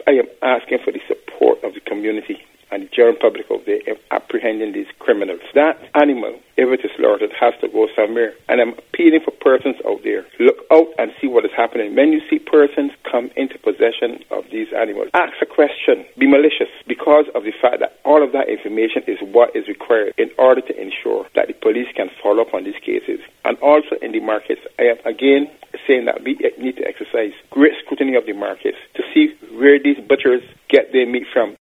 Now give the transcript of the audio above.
I am asking for the support of the community and the general public out there in apprehending these criminals. That animal, if it is slaughtered, has to go somewhere. And I'm appealing for persons out there. Look out and see what is happening. When you see persons come into possession of these animals, ask a question. Be malicious, because of the fact that all of that information is what is required in order to ensure that the police can follow up on these cases. And also in the markets, I am again saying that we need to exercise great scrutiny of the markets to see where these butchers get their meat from.